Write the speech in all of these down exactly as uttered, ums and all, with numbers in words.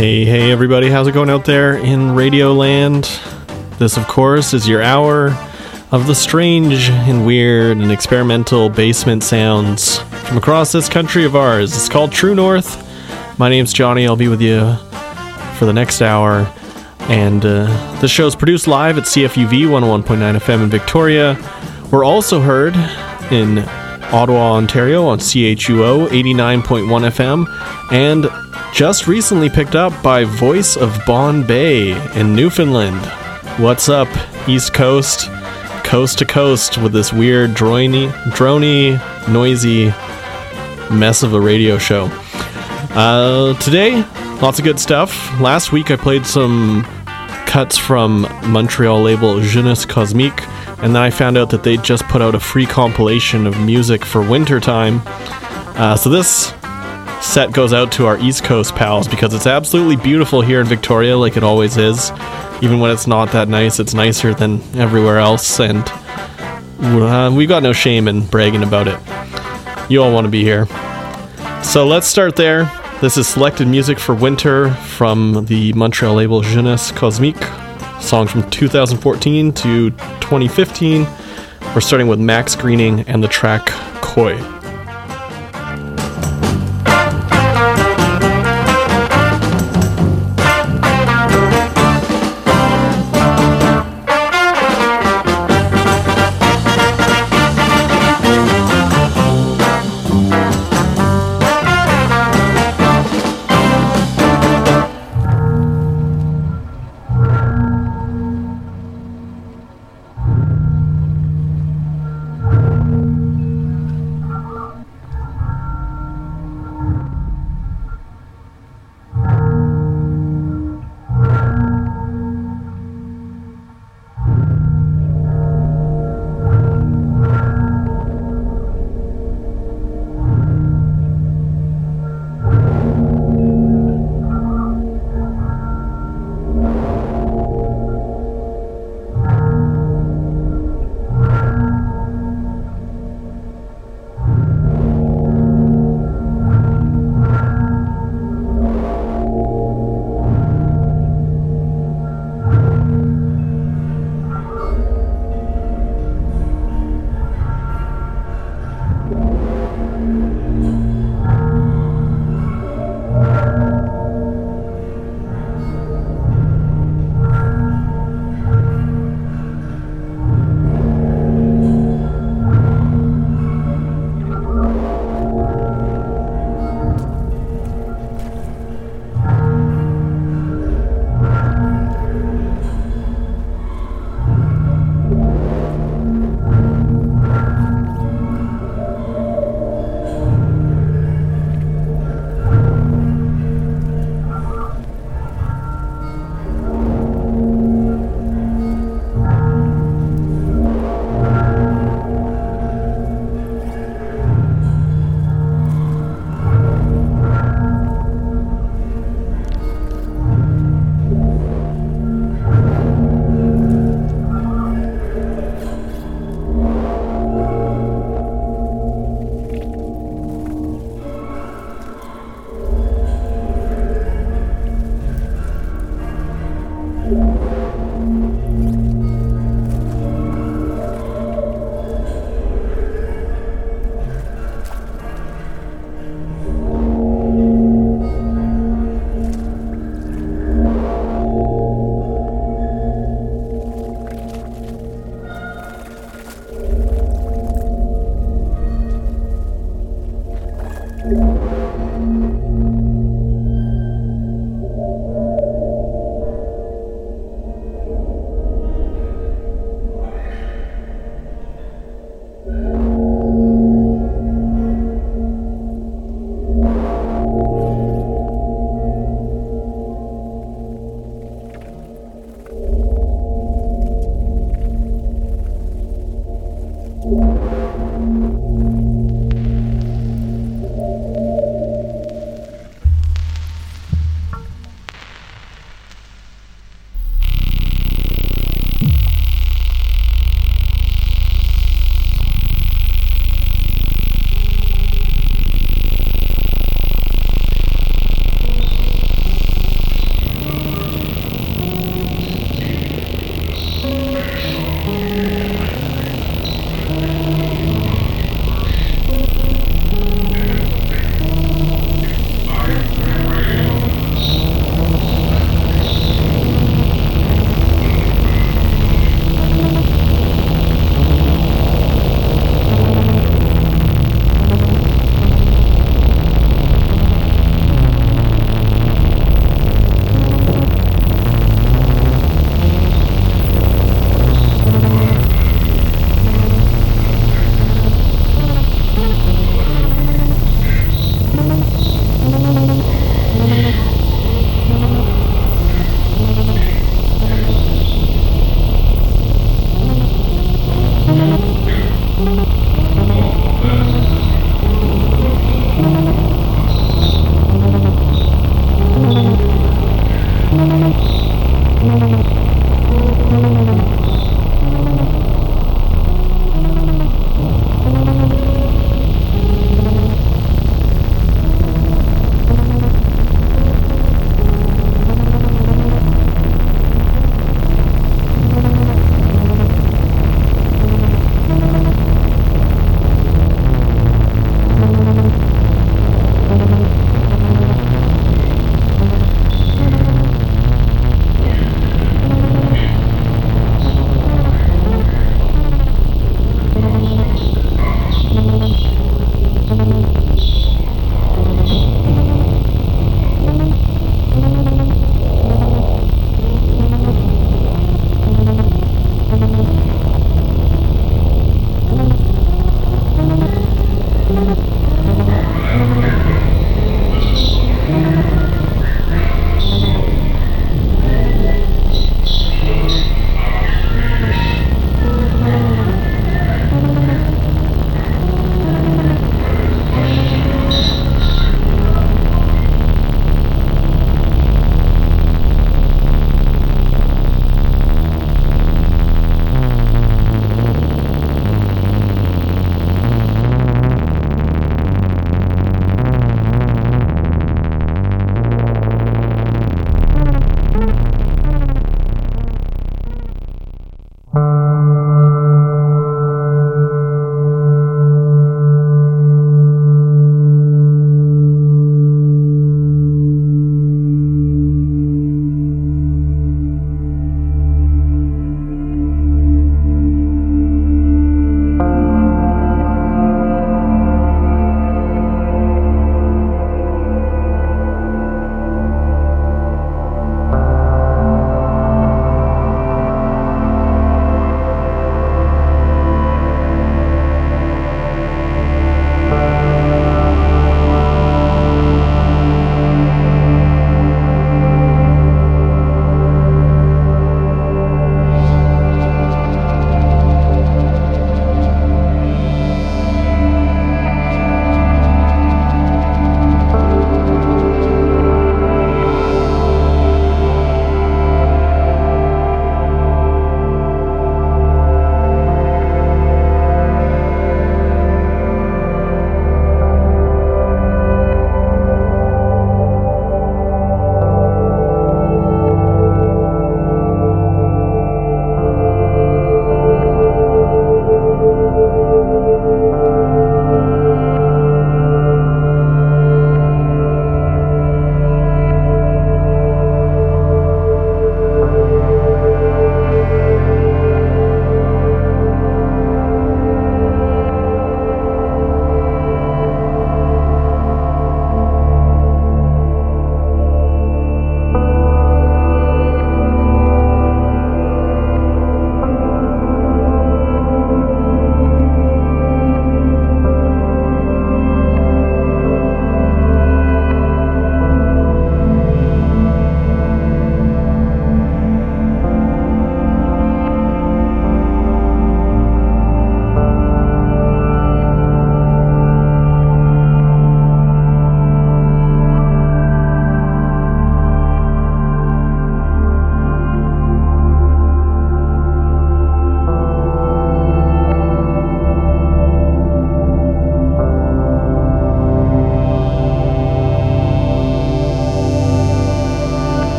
Hey, hey, everybody. How's it going out there in Radio Land? This, of course, is your hour of the strange and weird and experimental basement sounds from across this country of ours. It's called True North. My name's Johnny. I'll be with you for the next hour. And uh, this show is produced live at C F U V one oh one point nine F M in Victoria. We're also heard in Ottawa, Ontario on C H U O eighty-nine point one F M, and just recently picked up by Voice of Bon Bay in Newfoundland. What's up, East Coast, coast to coast, with this weird, drony, drony, noisy mess of a radio show. Uh, today, lots of good stuff. Last week I played some cuts from Montreal label Jeunesse Cosmique, and then I found out that they just put out a free compilation of music for wintertime. Uh, so this set goes out to our East Coast pals because it's absolutely beautiful here in Victoria, like it always is. Even when it's not that nice, it's nicer than everywhere else, and uh, we've got no shame in bragging about it. You all want to be here. So let's start there. This is selected music for winter from the Montreal label Jeunesse Cosmique. Songs from two thousand fourteen to twenty fifteen. We're starting with Max Greening and the track Koi.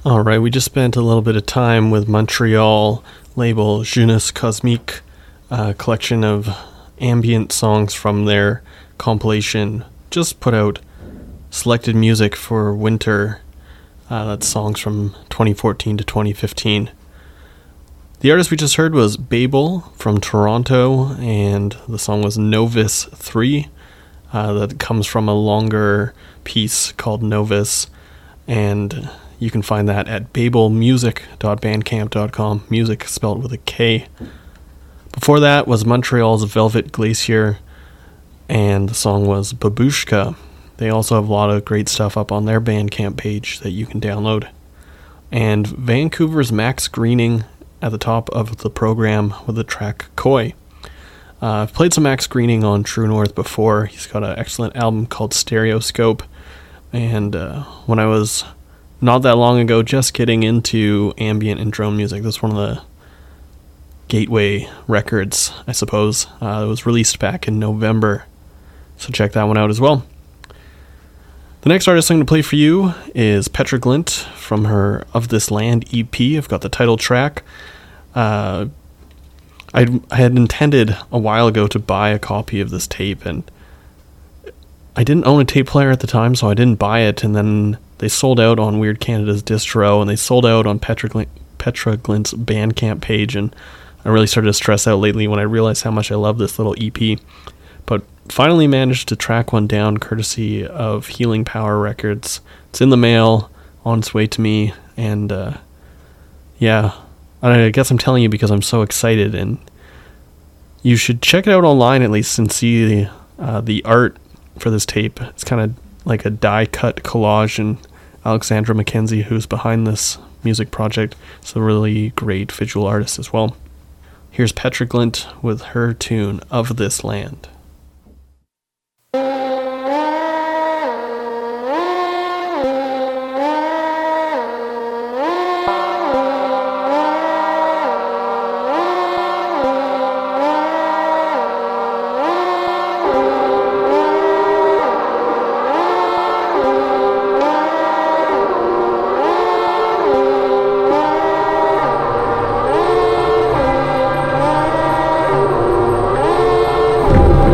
All right, we just spent a little bit of time with Montreal label Jeunesse Cosmique, a collection of ambient songs from their compilation. Just put out selected music for winter. Uh, that's songs from twenty fourteen to twenty fifteen. The artist we just heard was Babel from Toronto, and the song was Novus three. Uh, that comes from a longer piece called Novus, and you can find that at babel music dot bandcamp dot com, music spelled with a K. Before that was Montreal's Velvet Glacier, and the song was Babushka. They also have a lot of great stuff up on their Bandcamp page that you can download. And Vancouver's Max Greening at the top of the program with the track Koi. Uh, I've played some Max Greening on True North before. He's got an excellent album called Stereoscope. And uh, when I was not that long ago just getting into ambient and drone music, this is one of the gateway records, I suppose. Uh, it was released back in November, so check that one out as well. The next artist I'm going to play for you is Petra Glint from her Of This Land E P. I've got the title track. Uh, I'd, I had intended a while ago to buy a copy of this tape, and I didn't own a tape player at the time, so I didn't buy it, and then they sold out on Weird Canada's distro, and they sold out on Petra, Glint, Petra Glint's Bandcamp page, and I really started to stress out lately when I realized how much I love this little E P. But finally managed to track one down courtesy of Healing Power Records. It's in the mail, on its way to me, and uh, yeah, I guess I'm telling you because I'm so excited, and you should check it out online at least and see the, uh, the art for this tape. It's kind of like a die-cut collage, and Alexandra McKenzie, who's behind this music project, is a really great visual artist as well. Here's Petra Glint with her tune Of This Land. Thank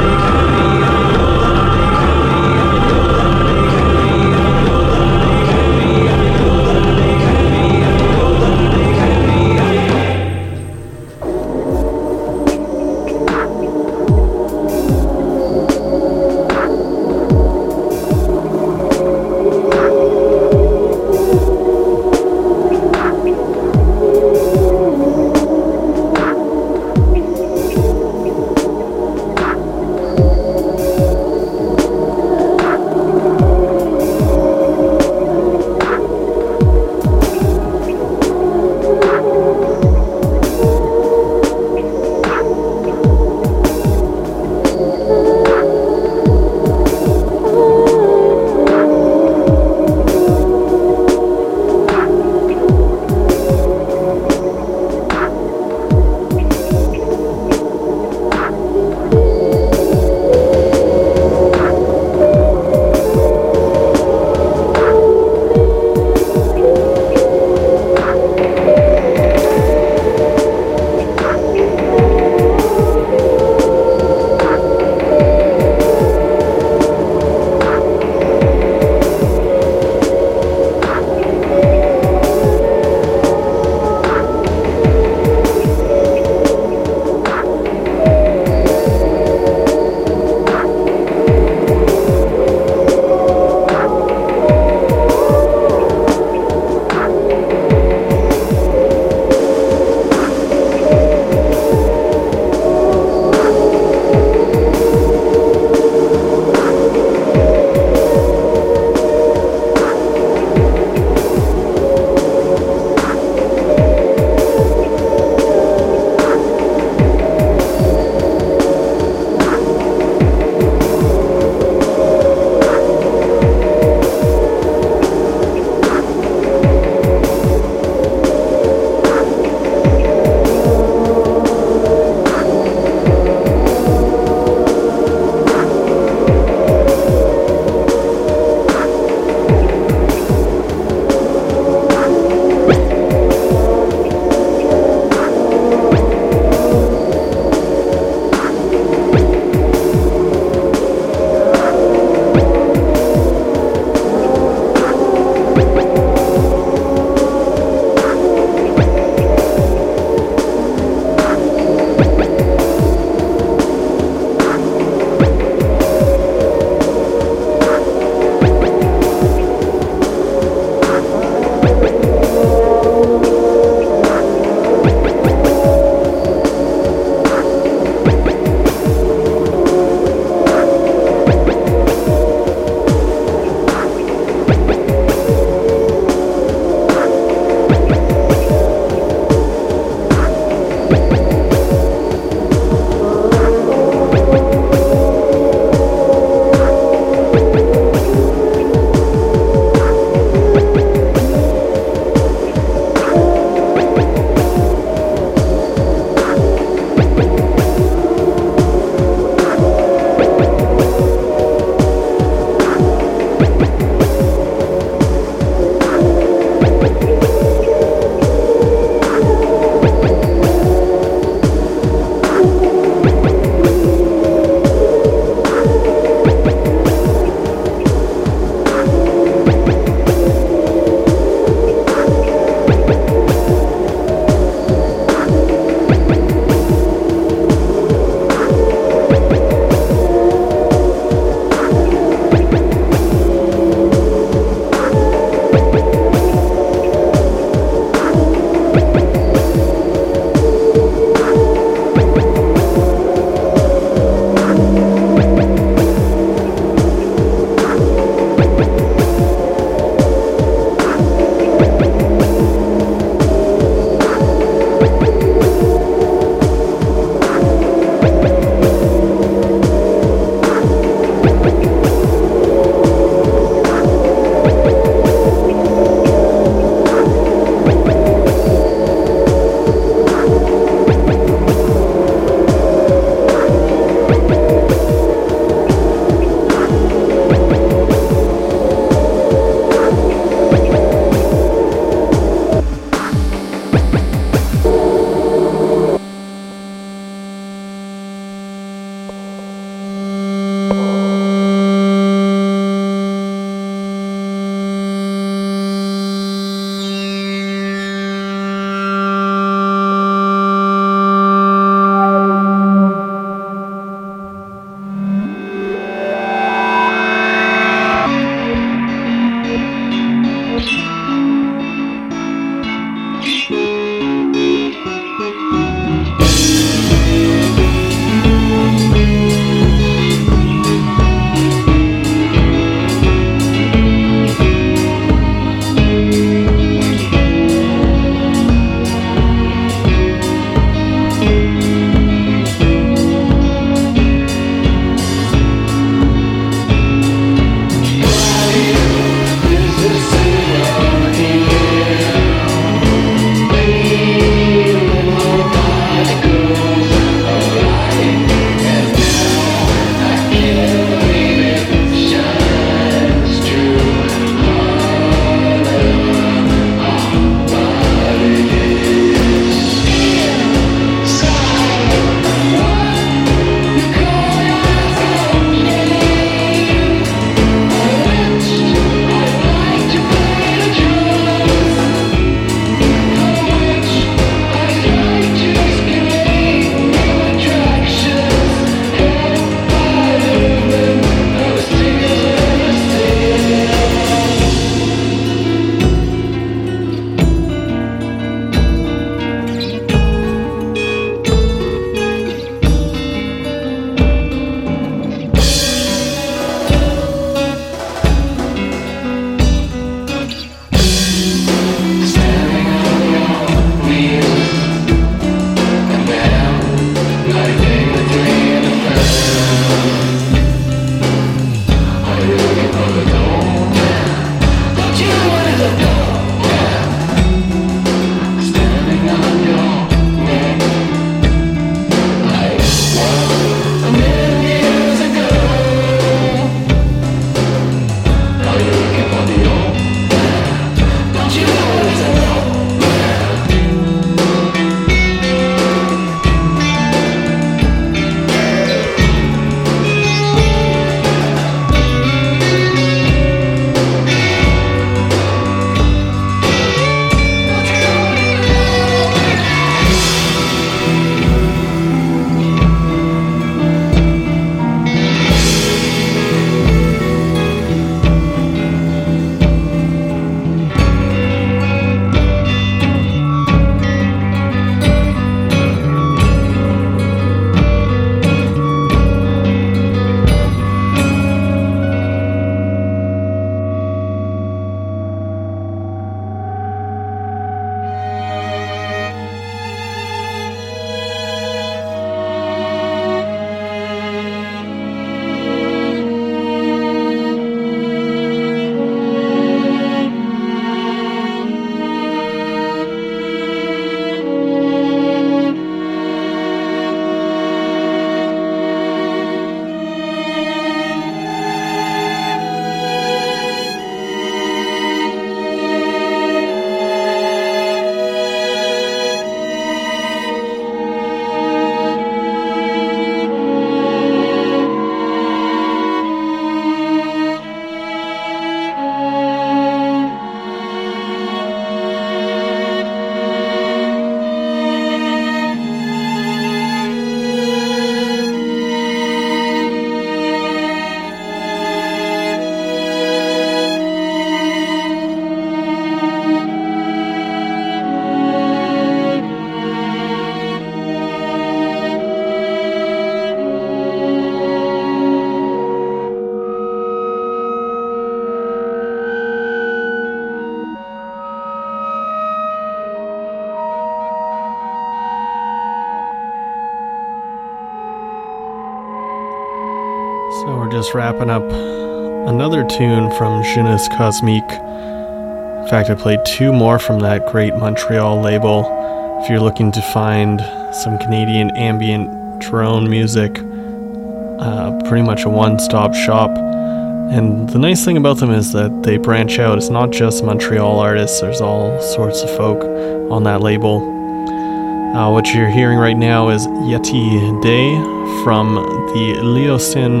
we're just wrapping up another tune from Jeunesse Cosmique. In fact, I played two more from that great Montreal label. If you're looking to find some Canadian ambient drone music, uh, pretty much a one-stop shop. And the nice thing about them is that they branch out. It's not just Montreal artists, there's all sorts of folk on that label. Uh, what you're hearing right now is Yeti Day from the Leosin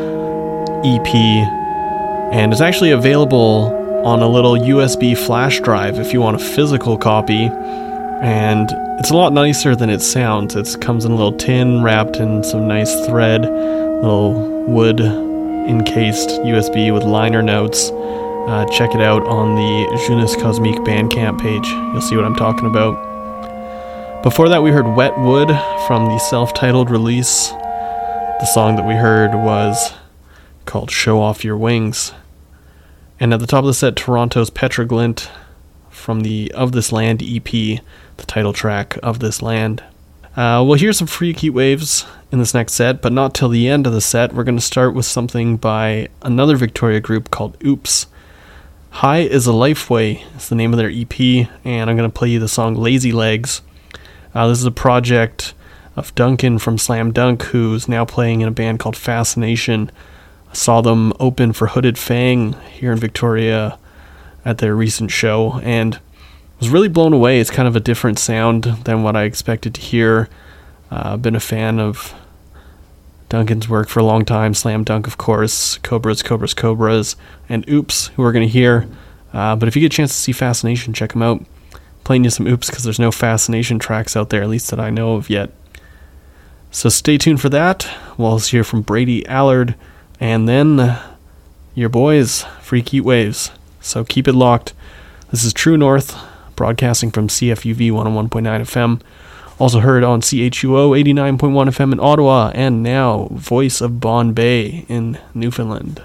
E P, and it's actually available on a little U S B flash drive if you want a physical copy, and it's a lot nicer than it sounds. It comes in a little tin wrapped in some nice thread, little wood encased U S B with liner notes. Uh, check it out on the Jeunesse Cosmique Bandcamp page. You'll see what I'm talking about. Before that, we heard Wet Wood from the self-titled release. The song that we heard was called Show Off Your Wings. And at the top of the set, Toronto's Petroglint from the Of This Land E P, the title track, Of This Land. Uh, we'll hear some Freak Heat Waves in this next set, but not till the end of the set. We're going to start with something by another Victoria group called Oops. High is a Lifeway is the name of their E P, and I'm going to play you the song Lazy Legs. Uh, this is a project of Duncan from Slam Dunk, who's now playing in a band called Fascination. I saw them open for Hooded Fang here in Victoria at their recent show, and was really blown away. It's kind of a different sound than what I expected to hear. Uh, I've been a fan of Duncan's work for a long time. Slam Dunk, of course, Cobras, Cobras, Cobras, and Oops, who we're going to hear. Uh, but if you get a chance to see Fascination, check them out. Playing you some Oops because there's no Fascination tracks out there, at least that I know of yet. So stay tuned for that. We'll hear from Brady Allard, and then uh, your boys, Freak Heat Waves. So keep it locked. This is True North, broadcasting from C F U V one oh one point nine F M. Also heard on C H U O eighty-nine point one F M in Ottawa, and now Voice of Bon Bay in Newfoundland.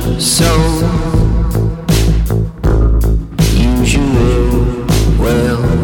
So usual, well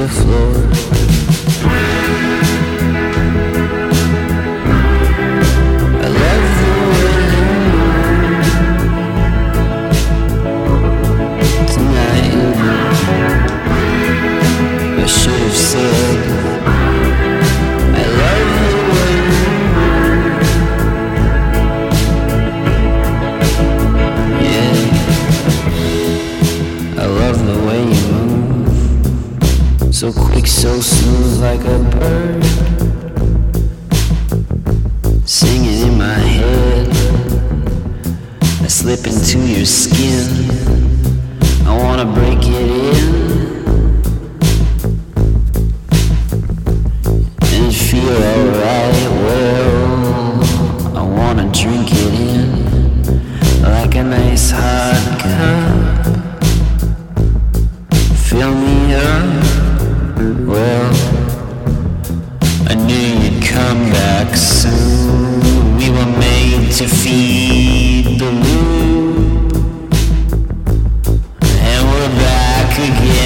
the floor. I love the way tonight. I should have said I love the way. Yeah, I love the way you move, so quick, so smooth, like a bird, singing in my head. I slip into your skin, I wanna break it in and feel alright. Well, I wanna drink it in like a nice hot cup. Fill me up. Well, I knew you'd come back soon. We were made to feed the loop, and we're back again.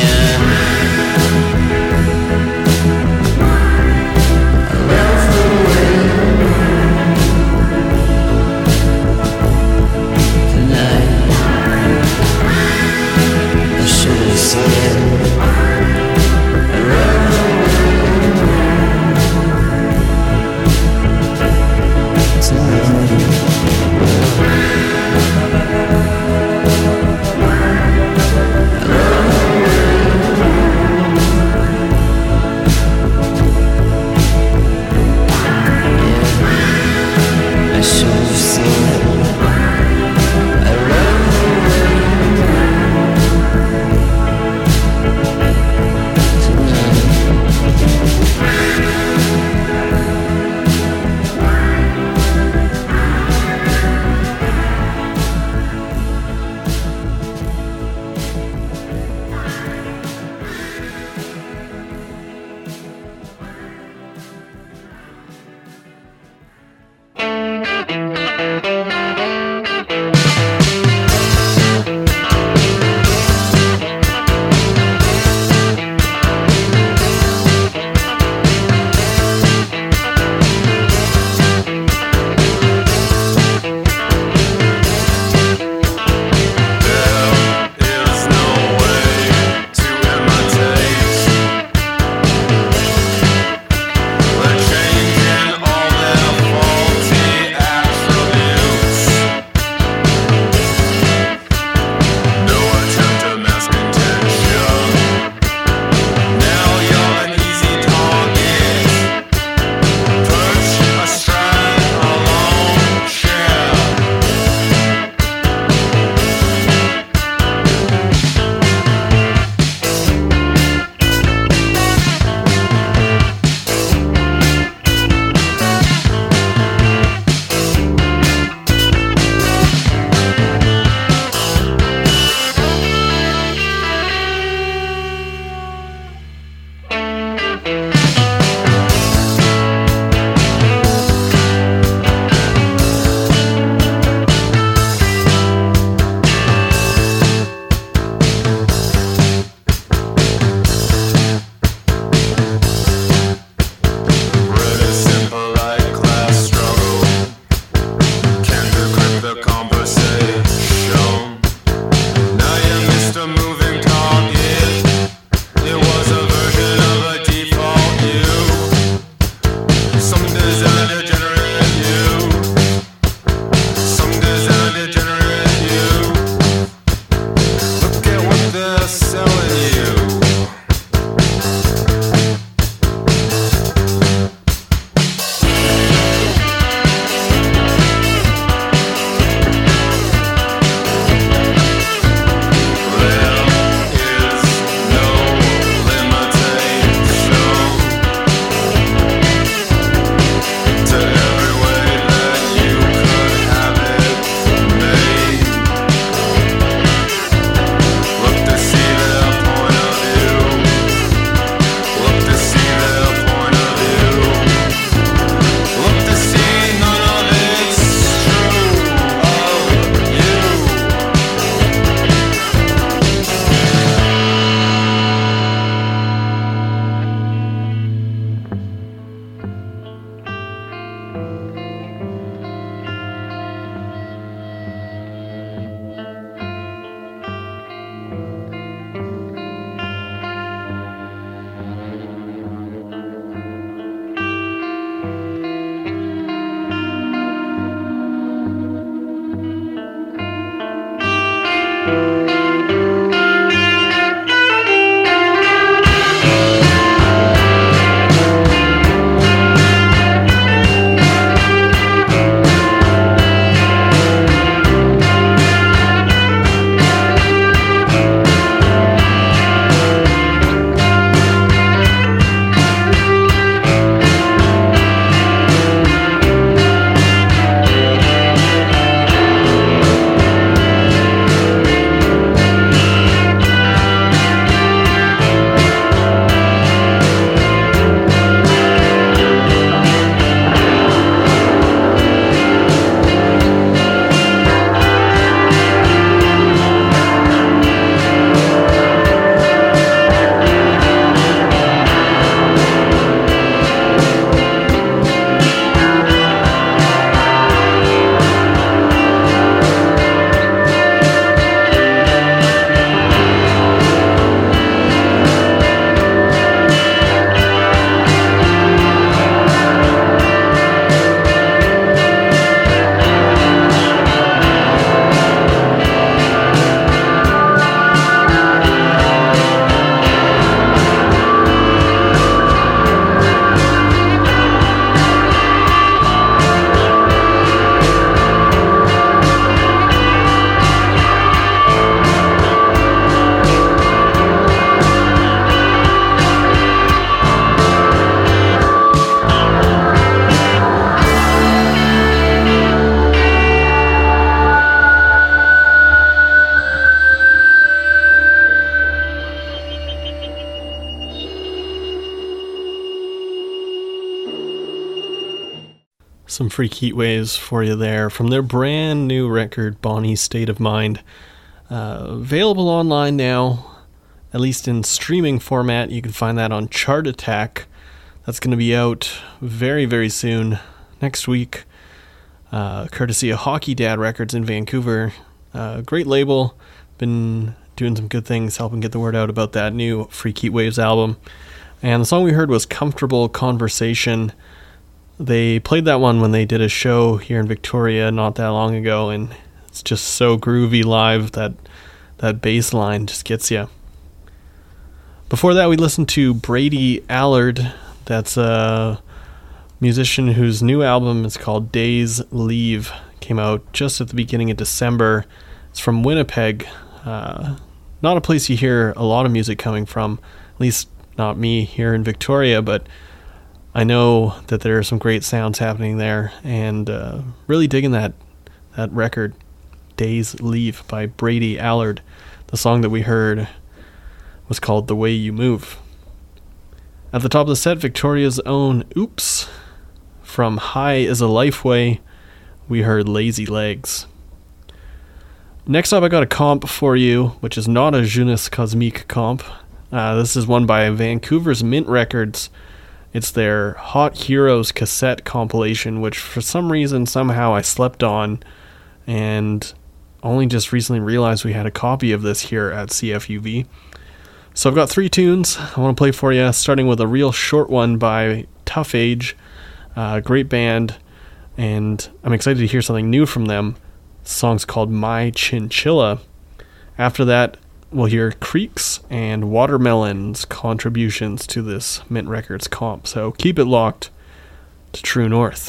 Some freak heat waves for you there from their brand new record, Bonnie's State of Mind. Uh, available online now, at least in streaming format. You can find that on Chart Attack. That's going to be out very, very soon, next week, uh, courtesy of Hockey Dad Records in Vancouver. Uh, great label, been doing some good things, helping get the word out about that new Freak Heat Waves album. And the song we heard was Comfortable Conversation. They played that one when they did a show here in Victoria not that long ago, and it's just so groovy live that that bass line just gets you. Before that, we listened to Brady Allard. That's a musician whose new album is called Days Leave. Came out just at the beginning of December. It's from Winnipeg. Uh, not a place you hear a lot of music coming from, at least not me here in Victoria, but I know that there are some great sounds happening there, and uh, really digging that that record, Days Leave by Brady Allard. The song that we heard was called The Way You Move. At the top of the set, Victoria's own Oops. From High is a Lifeway, we heard Lazy Legs. Next up, I got a comp for you, which is not a Jeunesse Cosmique comp. Uh, this is one by Vancouver's Mint Records. It's their Hot Heroes cassette compilation, which for some reason, somehow I slept on, and only just recently realized we had a copy of this here at C F U V. So I've got three tunes I want to play for you, starting with a real short one by Tough Age, uh, great band, and I'm excited to hear something new from them. The song's called My Chinchilla. After that, we'll hear Creeks and Watermelon's contributions to this Mint Records comp. So keep it locked to True North.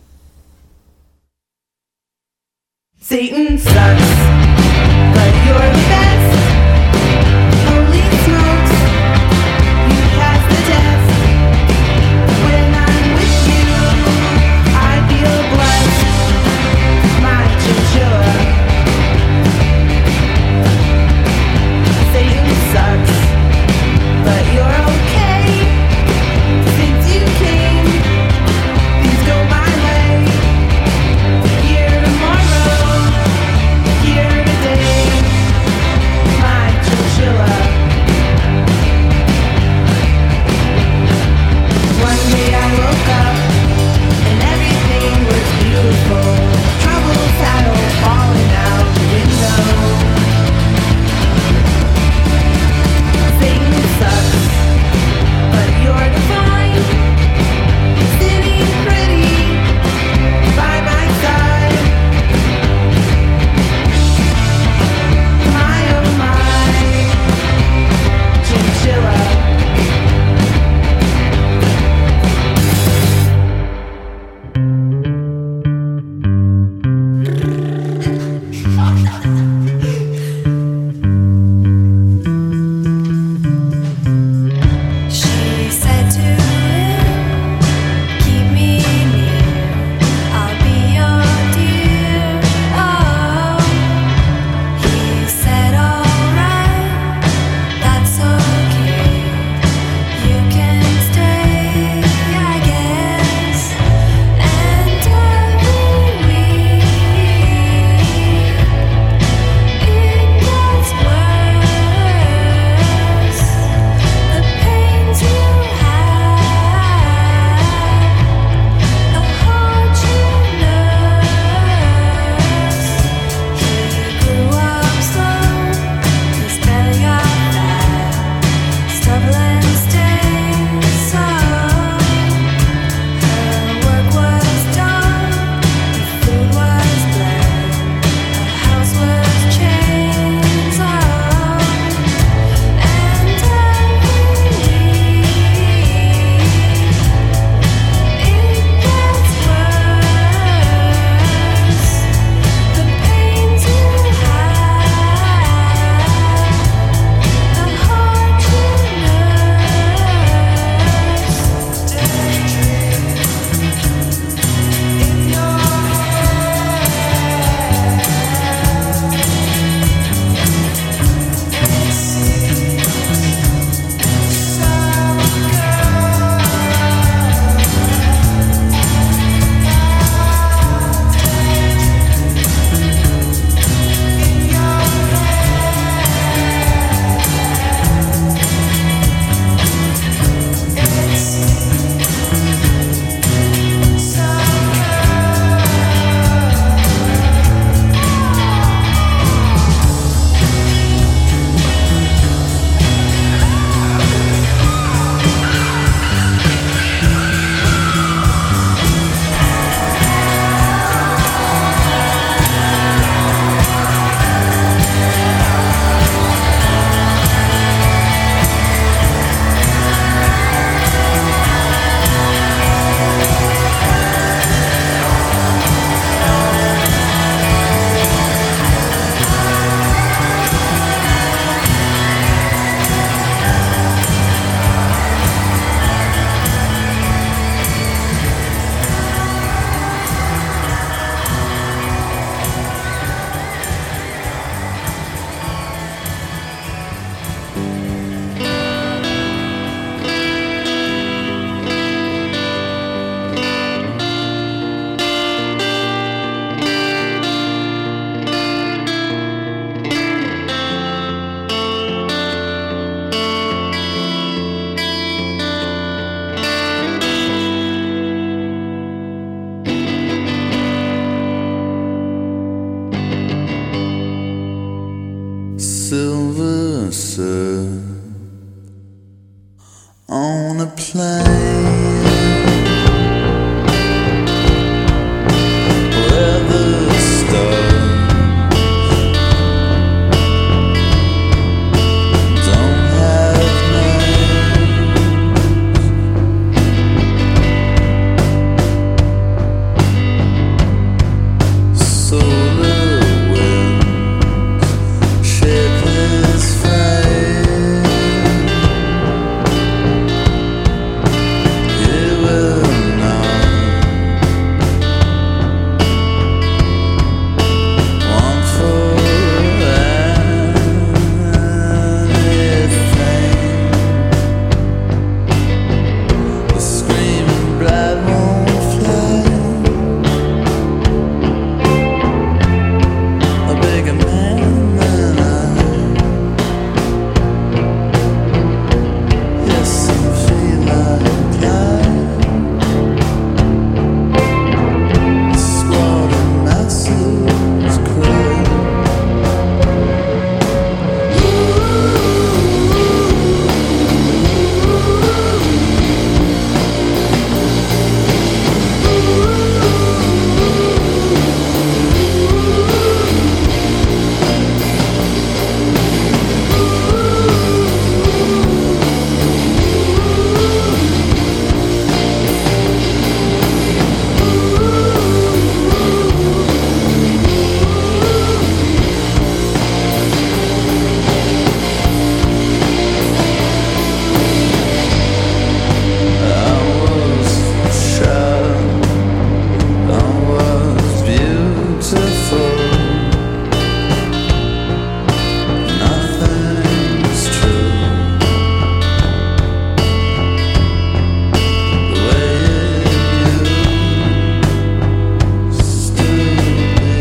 Satan sucks, but you're the best. Holy smokes, you pass the test. When I'm with you, I feel blessed. My chinchilla. Satan sucks, but you're okay. Since you came, things go my way. Here tomorrow, here today. on a plane where the stars don't have names. Solar winds shape his frame. He will not want for anything. The screaming bride won't fly. A bigger man than I. Yes, and feel like I. Squad of masses cry. I was shy, I was beautiful. Nothing's true. The way it used to be.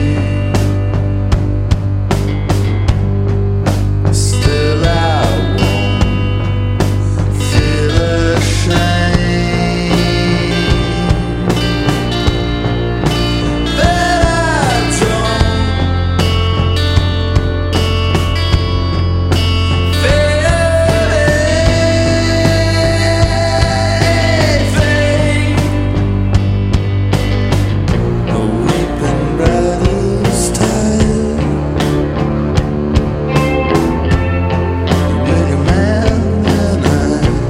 Still I won't feel ashamed that I don't feel anything. A weeping bride is tired. A bigger man than I.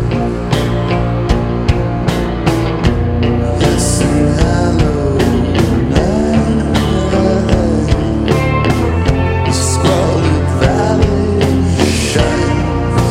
Yes, and hallowed night. The squalid valley shines.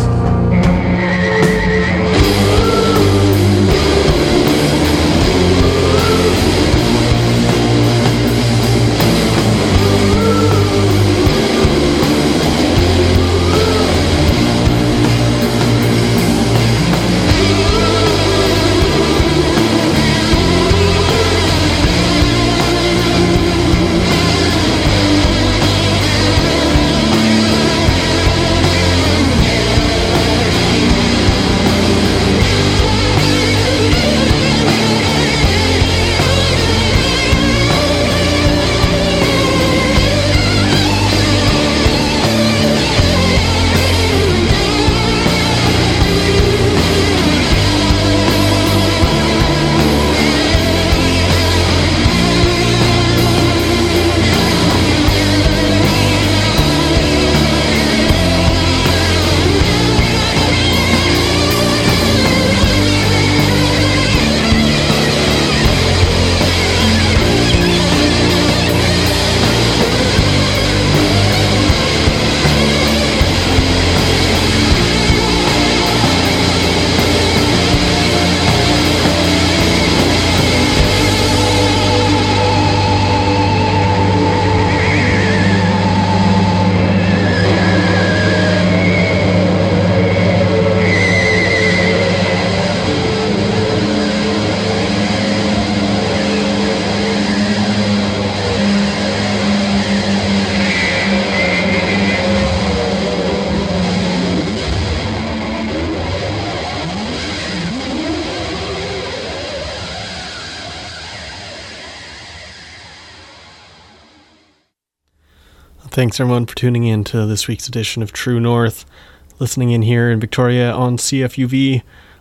Thanks everyone for tuning in to this week's edition of True North. Listening in here in Victoria on C F U V,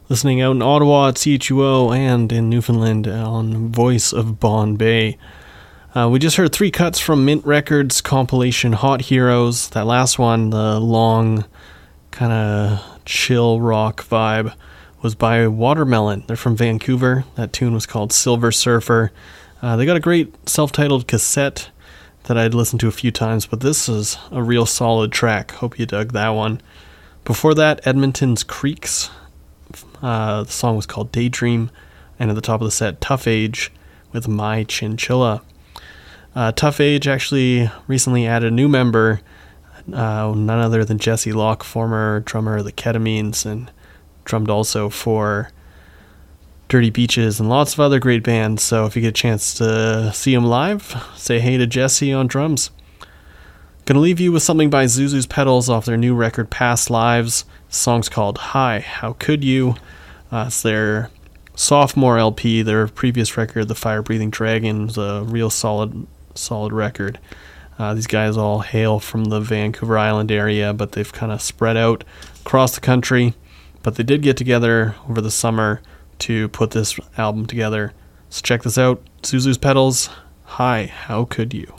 Listening out in Ottawa at C H U O and in Newfoundland on Voice of Bon Bay. Uh, we just heard three cuts from Mint Records compilation Hot Heroes. That last one, the long, kind of chill rock vibe, was by Watermelon. They're from Vancouver. That tune was called Silver Surfer. Uh, they got a great self-titled cassette that I'd listened to a few times, but this is a real solid track. Hope you dug that one. Before that, Edmonton's Creeks. Uh, the song was called Daydream, and at the top of the set, Tough Age with My Chinchilla. Uh, Tough Age actually recently added a new member, uh, none other than Jesse Locke, former drummer of the Ketamines, and drummed also for Dirty Beaches and lots of other great bands. So if you get a chance to see him live, say hey to Jesse on drums. Gonna leave you with something by Zuzu's Petals off their new record Past Lives. The song's called Hi, How Could You? Uh, it's their sophomore L P. Their previous record, The Fire Breathing Dragon, was a real solid solid record. Uh, these guys all hail from the Vancouver Island area, but they've kind of spread out across the country. But they did get together over the summer to put this album together. So check this out. Zuzu's Petals, Hi, How Could You?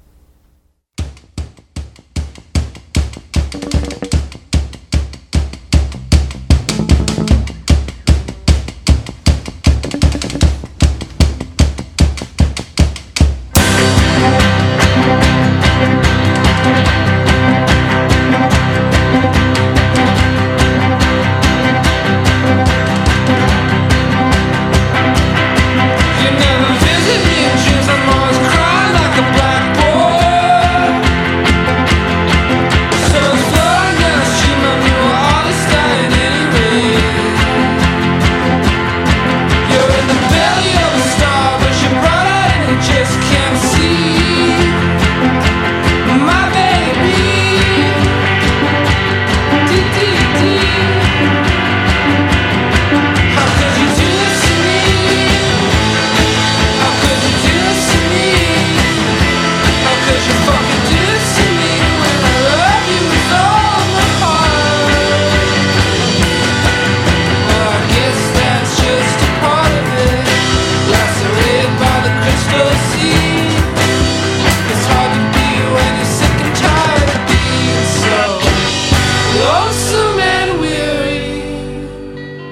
You never visit me in dreams, I'm always crying like a black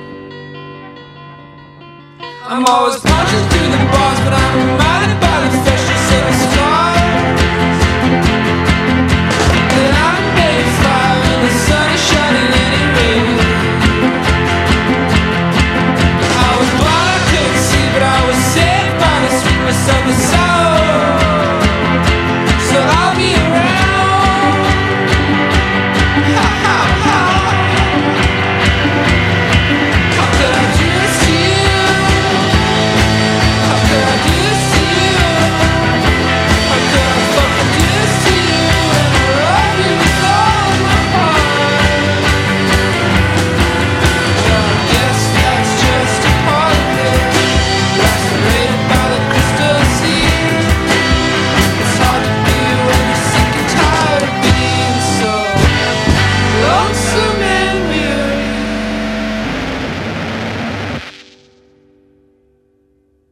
I'm always punching through the bars, but I'm reminded by the face.